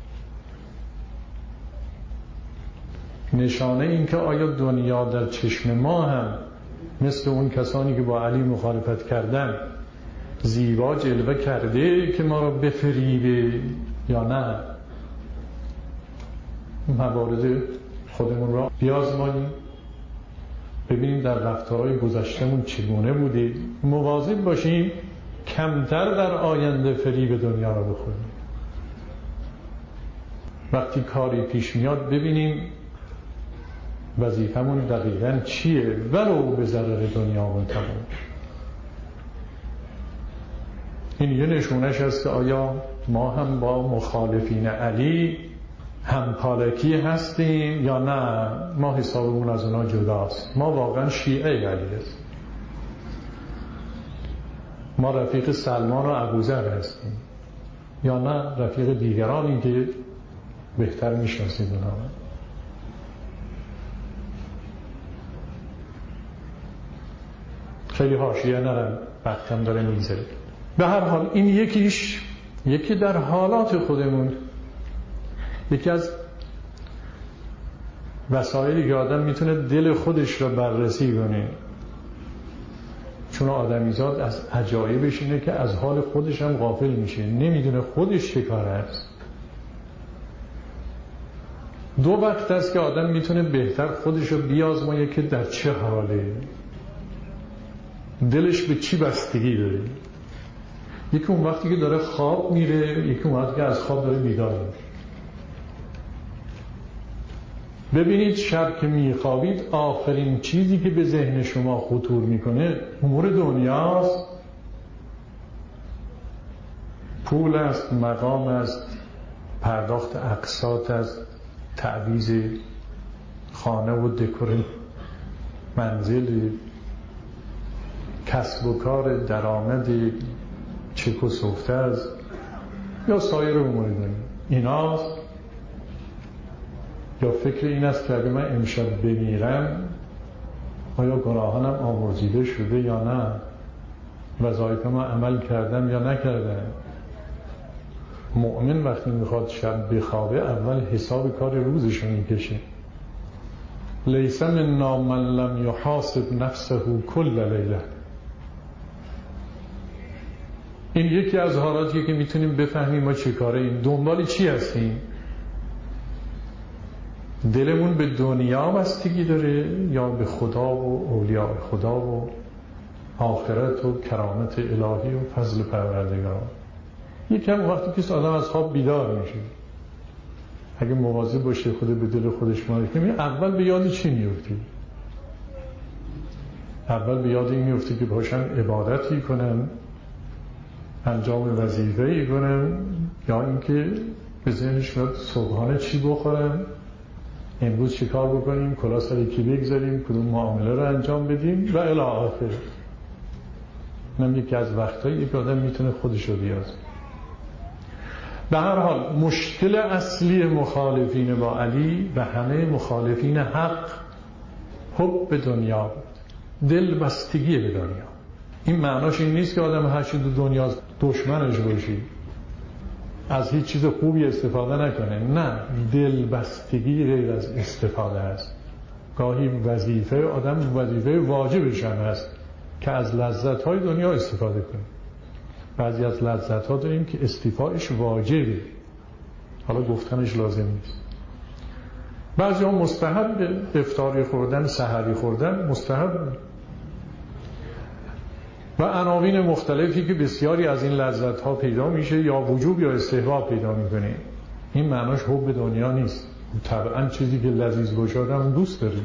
نشانه این که آیا دنیا در چشم ما هم مثل اون کسانی که با علی مخالفت کردن زیبا جلوه کرده که ما را بفریبه یا نه؟ موارد خودمون را بیازماییم، ببینیم در رفتارهای گذشتمون چگونه بوده، مواظب باشیم کمتر در آینده فریب دنیا را بخوریم. وقتی کاری پیش میاد ببینیم وظیفمون دقیقاً چیه، ولو به ضرر دنیامون تمام. این یه نشونش هست که آیا ما هم با مخالفین علی هم پالکی هستیم یا نه ما حسابمون از اونا جداست. ما واقعا شیعه علی هستیم، ما رفیق سلمان و ابوذر هستیم یا نه رفیق دیگرانی که بهتر میشناسید اونا. خیلی حاشیه نرم، وقتم داره میگذره. به هر حال این یکی در حالات خودمون. یکی از وسایلی که آدم میتونه دل خودش را بررسی کنه، چون آدمیزاد از عجایبش اینه که از حال خودش هم غافل میشه، نمیدونه خودش چه کار است. دو وقت است که آدم میتونه بهتر خودش رو بیازمایه که در چه حاله، دلش به چی بستگی داره. یکی اون وقتی که داره خواب میره، یکی اون وقتی که از خواب داره بیدار میشه. ببینید شب که میخوابید آخرین چیزی که به ذهن شما خطور میکنه امور دنیاست، پول است، مقام است، پرداخت اقساط است، تعویض خانه و دکور منزل، کسب و کار، درآمد چک و سفته است، یا سایر امور دنیا ایناست. یا فکر این است که اگه من امشب بمیرم آیا گناهانم آمرزیده شده یا نه، وظایفم عمل کردم یا نکردم. مؤمن وقتی میخواد شب بخوابه اول حساب کار روزش رو میکشه. لیس منا من لم یحاسب نفسه کل لیله. این یکی از حالاتیه که میتونیم بفهمیم ما چه کاره ایم، دنبال چی هستیم. دلمون به دنیا بستگی داره یا به خدا و اولیاء خدا و آخرت و کرامت الهی و فضل پروردگار. یکم وقتی که آدم از خواب بیدار میشه اگه مواظب باشه خود به دل خودش معرفی کنه، اول به یاد چی میفتی؟ اول به یاد این میفتی که باشن عبادتی کنن، انجام وظیفه‌ای کنن، یا اینکه به ذهنش میاد صبحانه چی بخورن، امروز چی کار بکنیم، کلاه سر کی بگذاریم، کدوم معامله رو انجام بدیم و الی آخر. اینم یکی از وقتایی که آدم میتونه خودش رو بیازه. به هر حال مشکل اصلی مخالفین با علی و همه مخالفین حق حب به دنیا بود، دل بستگی به دنیا. این معناش این نیست که آدم هر چیز تو دنیا دشمنش باشی، از هیچ چیز خوبی استفاده نکنه. نه، دل بستگی غیر از استفاده است. گاهی وظیفه آدم وظیفه واجبش هم هست که از لذت‌های دنیا استفاده کنه. بعضی از لذت‌ها داریم که استیفایش واجبه، حالا گفتنش لازم نیست. بعضی ها مستحب افطاری خوردن، سحری خوردن مستحب و عناوین مختلفی که بسیاری از این لذت‌ها پیدا میشه یا وجوب یا استحباب پیدا میکنه. این معناش حب دنیا نیست. طبعا چیزی که لذیذ باشه آدم دوست داره.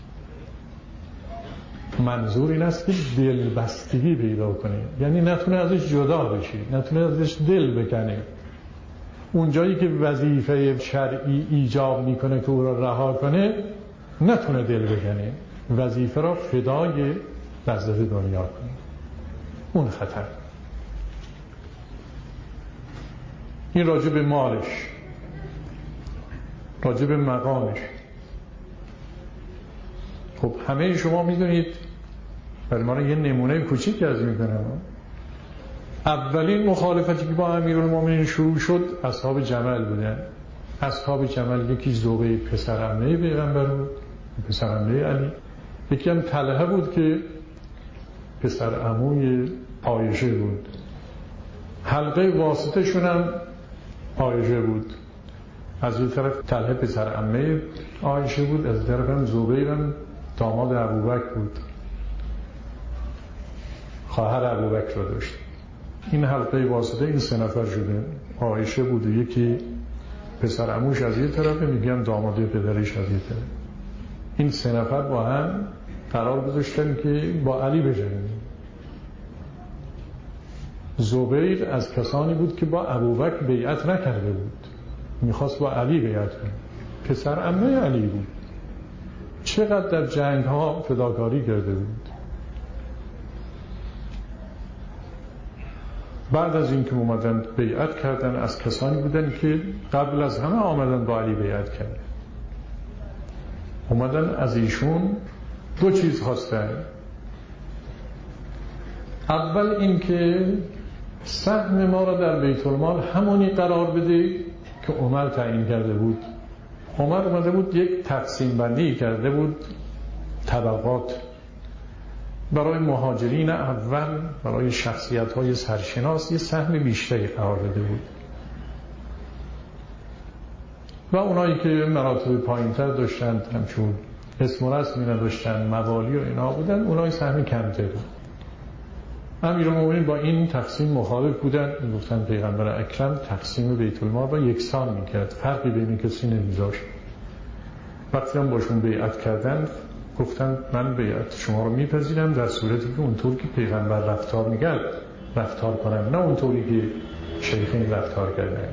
منظور این است که دل بستگی پیدا کنه، یعنی نتونه ازش جدا بشه، نتونه ازش دل بکنه. اون جایی که وظیفه شرعی ایجاب میکنه که او را رها کنه نتونه دل بکنه، وظیفه را فدای لذت دنیا کنه. اون خطر. این راجع به مالش، راجع به مقامش. خب همه شما میدونید، برای ما یه نمونه کوچیک از میکنم. اولین مخالفتی که با امیرالمومنین شروع شد اصحاب جمل بودن. اصحاب جمل یکی زوبه پسر عمه پیغمبر بود، پسر عمه علی. یکی هم طلحه بود که پسر عموی عایشه بود. حلقه واسطه شون هم عایشه بود. از یک طرف طلحه پسر عمه عایشه بود، از طرف هم زبیر هم داماد ابوبکر بود، خواهر ابوبکر را داشت. این حلقه واسطه این سه نفر شده. عایشه بود و یکی پسر عموش از یک طرف، میگم داماد پدرش از یک طرف. این سه نفر با هم قرار گذاشتن که با علی بجنگن. زبیر از کسانی بود که با ابوبکر بیعت نکرده بود، میخواست با علی بیعت کنه. پسر عمه علی بود، چقدر در جنگ ها فداکاری کرده بود. بعد از این که اومدن بیعت کردن، از کسانی بودن که قبل از همه آمدن با علی بیعت کردن. اومدن از ایشون دو چیز خواستن. اول این که سهم ما را در بیت المال همونی قرار بده که عمر تعیین کرده بود. عمر اومده بود یک تقسیم بندی کرده بود طبقات برای مهاجرین اول، برای شخصیت‌های سرشناس یه سهم بیشتری قرار داده بود و اونایی که مراتب پایین‌تر داشتن، همچون اسم و رسمی نداشتن، موالی و اینا بودن، اونای سهم کمتر بود. امیرالمومنین با این تقسیم مخالف بودن، گفتن پیغمبر اکرم تقسیم بیت المال را یکسان میکرد، فرقی بین کسی نمیذاشت. وقتی هم باشون بیعت کردن گفتن من بیعت شما رو میپذیرم در صورتی که اونطور که پیغمبر رفتار میکرد رفتار کنم، نه اونطوری که شیخین رفتار کردن.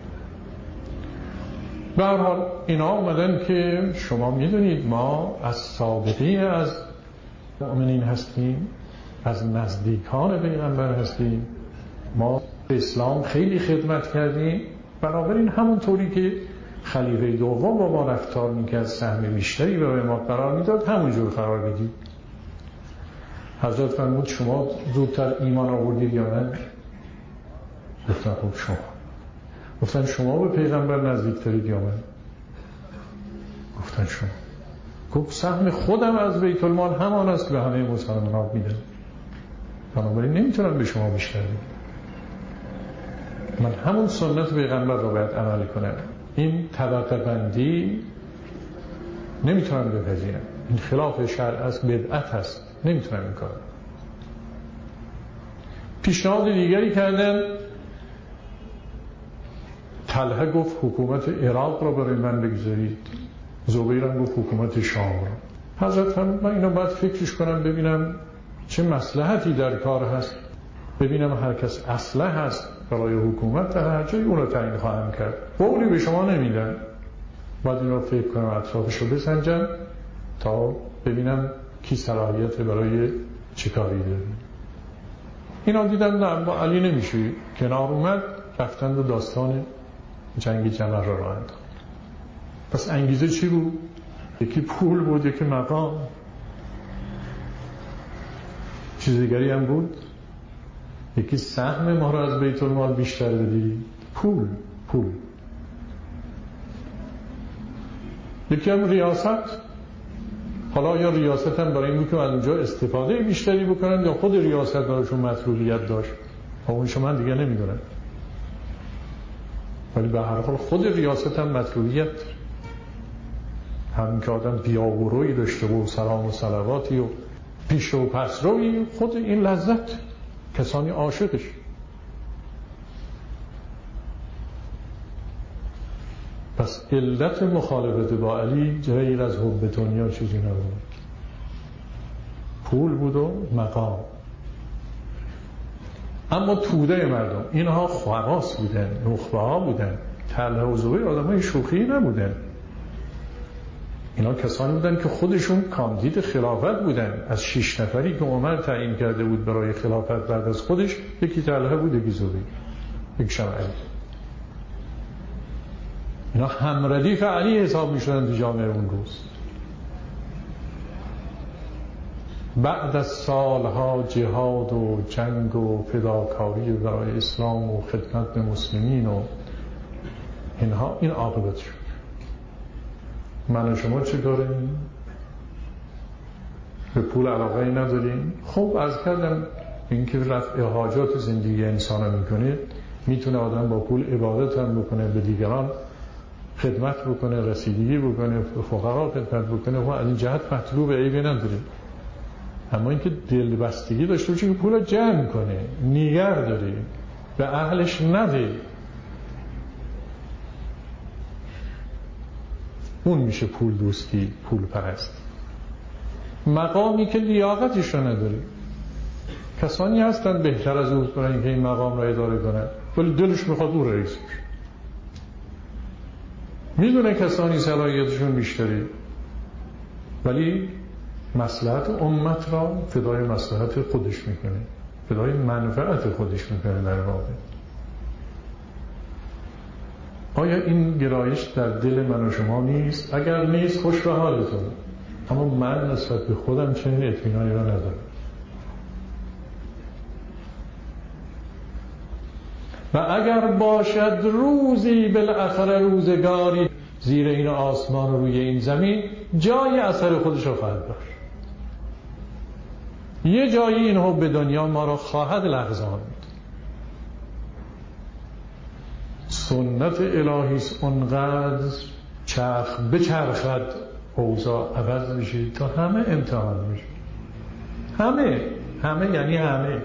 به هر حال اینا اومدن که شما میدونید ما از سابقی از مؤمنین هستیم، از نزدیکان پیغمبر هستیم، ما به اسلام خیلی خدمت کردیم، بنابراین همونطوری که خلیفه دوم با ما رفتار میکرد، سهم بیشتری برای ما قرار میداد، همونجور قرار بدید. حضرت فرمود شما زودتر ایمان آوردید یا من؟ گفتن خب شما. گفتن شما به پیغمبر نزدیکترید یا من؟ گفتن شما. گفت سهم خودم از بیت المال همان است که به همه مسلمانان میدم، بنابراین نمیتونم به شما بیشتر بدم. من همون سنت پیغمبر رو باید عمل کنم. این طبقه بندی نمیتونم بپذیرم، این خلاف شرع است، بدعت است، نمیتونم این کار. پیشنهاد دیگری کردن، طلحه گفت حکومت عراق رو برای من بگذارید، زبیر هم گفت حکومت شام رو. حضرت فرمود من اینو باید فکرش کنم، ببینم چه مصلحتی در کار هست، ببینم هر کس اصلح هست برای حکومت در هر جایی اون رو تعیین خواهم کرد، قولی به شما نمیدم، باید این رو فکر کنم، اطرافش رو بسنجم تا ببینم کی صلاحیت برای چه کاری داره. اینا دیدن نه با علی نمیشه، کنار اومد، رفتند و داستان جنگ جمل را راه انداخت. پس انگیزه چی بود؟ یکی پول بود، یکی مقام، چیز دیگری هم بود. یکی سهم ما را از بیت المال بیشتر بدی، پول. یکی هم ریاست. حالا یا ریاست هم برای این بود که از اونجا استفاده بیشتری بکنن، یا خود ریاست دارشون مطلوبیت داشت، اونشو من دیگه نمیدونم، ولی به هر حال خود ریاست هم مطلوبیت، همین که آدم بیاورویی داشته و سلام و صلواتی و پیش و پس روی، خود این لذت، کسانی عاشقش. پس علت مخالفت با علی غیر از حب دنیا چیزی نبود، پول بود و مقام. اما توده مردم، اینها خواص بودن، نخبه ها بودن، طلحه و زبیر آدمای شوخی نبودن. اینا کسانی بودن که خودشون کاندید خلافت بودن. از 6 نفری که عمر تعیین کرده بود برای خلافت بعد از خودش، یکی طلحه بود، یکی زبیر، یکی علی. اینا همردیف علی حساب می شدن تو جامعه اون روز. بعد از سالها جهاد و جنگ و فداکاری برای اسلام و خدمت به مسلمین و اینها، این عاقبت شد. من و شما چه داریم؟ به پول علاقه نداریم. خب عرض کردم اینکه رفع حاجات زندگی انسان میکنه، میتونه آدم با پول عبادت هم بکنه، به دیگران خدمت بکنه، رسیدگی بکنه، فقرا خدمت بکنه، و از این جهت مطلوب عیبی نداره. اما اینکه دلبستگی داشته باشه که پول جمع کنه، نیگر داره، به اهلش نده، اون میشه پول دوستی، پول پرست. مقامی که لیاقتش رو نداره. کسانی هستن بهتر از او برای که این مقام را اداره کنن، ولی دلش میخواد او رئیس بشه. میدونه کسانی صلاحیتشون بیشتری، ولی مصلحت امت را فدای مصلحت خودش میکنه، فدای منفعت خودش میکنه. در واقع آیا این گرایش در دل من و شما نیست؟ اگر نیست خوش به حالتون، اما من نسبت به خودم چنین اطمینانی را ندارم. و اگر باشد روزی بالاخره روزگاری زیر این آسمان و روی این زمین جای اثر خودش رو خواهد داشت. یه جایی این حب دنیا ما را خواهد لغزاند. سنت الهی است اونقدر چرخ بچرخد اوضاع عوض میشه تا همه امتحان میشه. همه یعنی همه.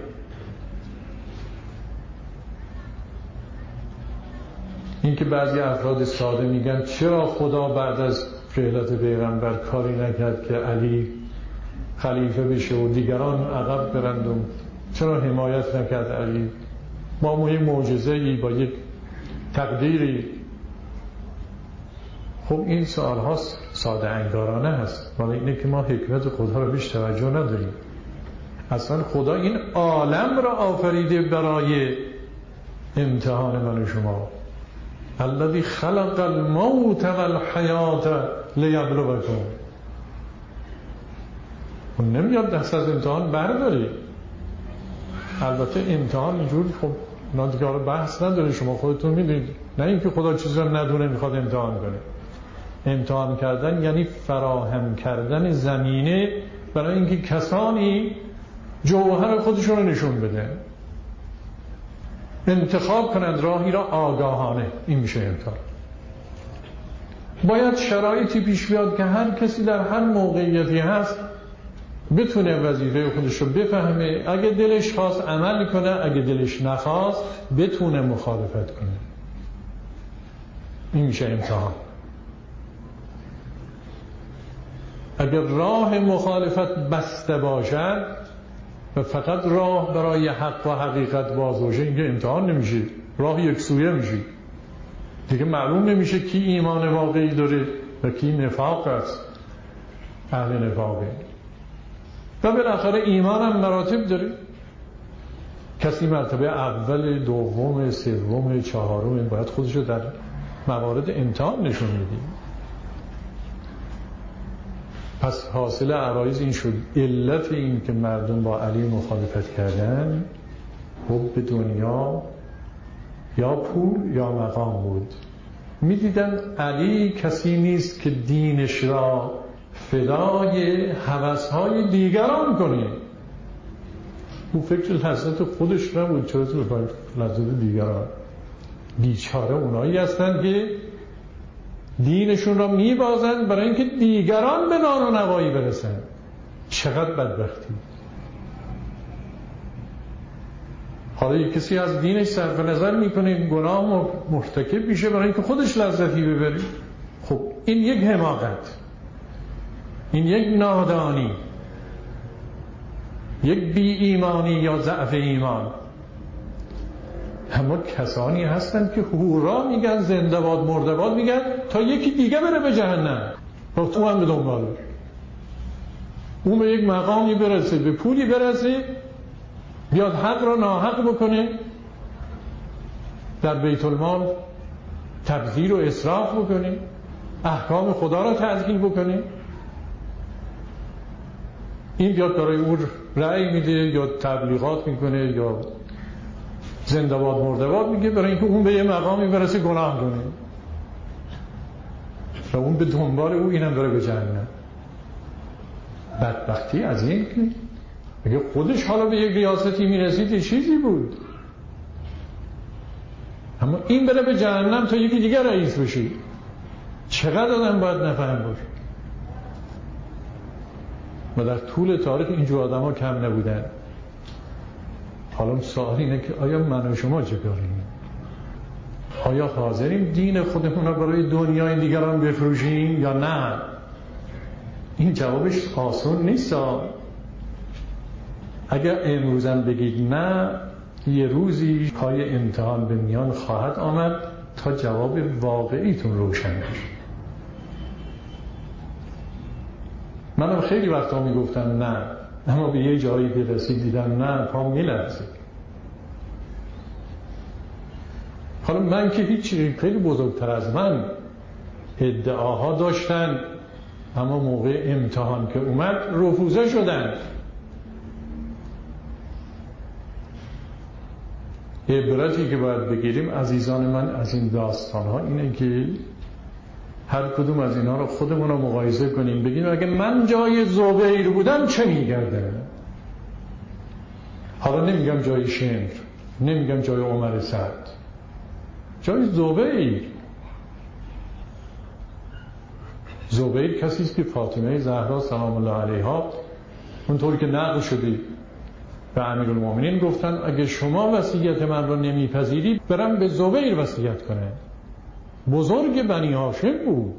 این که بعضی افراد ساده میگن چرا خدا بعد از رحلت پیغمبر کاری نکرد که علی خلیفه بشه و دیگران عقب برند و چرا حمایت نکرد علی با یک معجزه‌ای با یک تقدیری. خب این سوال هاست ساده انگارانه هست، ولی اینه که ما حکمت خدا رو بیش توجه نداریم. اصلا خدا این عالم را آفریده برای امتحان من و شما. الذی خلق الموت والحیات لیبلوکم. اون نمیاد دست از امتحان برداری. البته امتحان اینجور خب دیگه بحث نداره، شما خودتون میدونید. نه اینکه خدا چیزی رو ندونه میخواد امتحان کنه. امتحان کردن یعنی فراهم کردن زمینه برای اینکه کسانی جوهر خودشون رو نشون بده، انتخاب کنند راهی را آگاهانه. این میشه امتحان. باید شرایطی پیش بیاد که هر کسی در هر موقعیتی هست بتونه وظیفه خودش رو بفهمه. اگه دلش خواست عمل کنه، اگه دلش نخواست بتونه مخالفت کنه. این میشه امتحان. اگر راه مخالفت بسته باشد و فقط راه برای حق و حقیقت باز باشه، اینکه امتحان نمیشه، راه یکسویه میشه. دیگه معلوم نمیشه کی ایمان واقعی داره و کی نفاق است، اهل نفاقه. و بالاخره ایمان هم مراتب داره. کسی مرتبه اول، دوم، سوم، چهارم باید خودشو در موارد امتحان نشون میده. پس حاصل عرایض این شد. علت این که مردم با علی مخالفت کردن حب دنیا یا پول یا مقام بود. میدیدن علی کسی نیست که دینش را فدای هوس‌های دیگران کنه. او فکر لذت خودش نبود، چرا تو بخواید لذت دیگران؟ بیچاره اونایی هستند که دینشون را میبازند برای اینکه دیگران به نان و نوایی برسند. چقدر بدبختی. حالا یک کسی از دینش صرف نظر میکنه، گناه مرتکب میشه برای اینکه خودش لذتی ببره. خب این یک حماقت، این یک نادانی، یک بی ایمانی یا ضعف ایمان. اما کسانی هستند که هورا میگن، زنده باد مرده باد میگن تا یکی دیگه بره به جهنم و تو هم به دنبالش. اون به یک مقامی برسه، به پولی برسه، بیاد حق را ناحق بکنه، در بیت المال تبذیر و اسراف بکنه، احکام خدا را تعطیل بکنه. این بیاد برای اون رأی میده یا تبلیغات میکنه یا زنده باد مرده باد میگه برای اینکه اون به یه مقامی برسه گناه کنه و اون به دنبال او، اینم داره به جهنم. بدبختی از این که اگه خودش حالا به یک ریاستی میرسید یه چیزی بود، اما این بره به جهنم تا یکی دیگر رئیس بشه. چقدر آدم باید نفهم باشه. و در طول تاریخ اینجور آدم ها کم نبودن. حالا سوال اینه که آیا من و شما چه کاریم؟ آیا حاضریم دین خودمون رو برای دنیای دیگران بفروشیم یا نه؟ این جوابش آسان نیست. اگر امروزم بگید نه، یه روزی پای امتحان به میان خواهد آمد تا جواب واقعیتون روشن بشه. منم خیلی وقتا میگفتم نه، اما به یه جایی برسید دیدم نه، پا میلرزه. حالا من که هیچی، خیلی بزرگتر از من ادعاها داشتن، اما موقع امتحان که اومد رفوزه شدن. عبرتی که باید بگیریم عزیزان من از این داستان ها اینه که هر کدوم از اینا رو خودمون رو مقایسه کنیم، بگیم اگه من جای زبیر بودم چه میگردم. حالا نمیگم جای شمر، نمیگم جای عمر سعد، جای زبیر. زبیر کسی است که فاطمه زهرا سلام الله علیها اونطوری که نقل شده به امیرالمومنین گفتن اگه شما وصیت من رو نمیپذیرید برم به زبیر وصیت کنه. بزرگ بنی هاشم بود.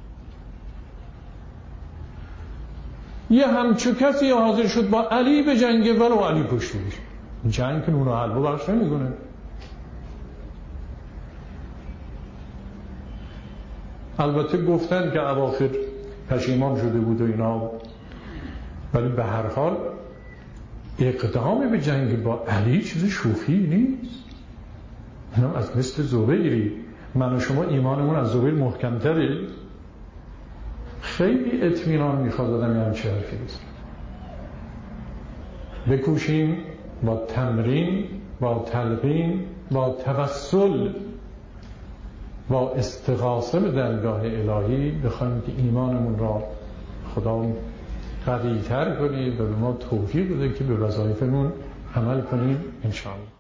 یه همچو کسی حاضر شد با علی به جنگ ولو علی کشته بشه. جنگ که نون و حلوا بخش نمیکنه. البته گفتن که اواخر پشیمان شده بود و اینا، ولی به هر حال اقدام به جنگ با علی چیز شوخی نیست. اینم از مثل زبیری. من و شما ایمانمون از زبیر محکم‌تره. خیلی اطمینان میخواد آدم همچه حرفی بزنه. بکوشیم با تمرین، با تلقین، با توسل، با استغاثه به درگاه الهی بخوایم که ایمانمون را خدا قوی‌تر کنه و به ما توفیق بده که به وظایفمون عمل کنیم انشاءالله.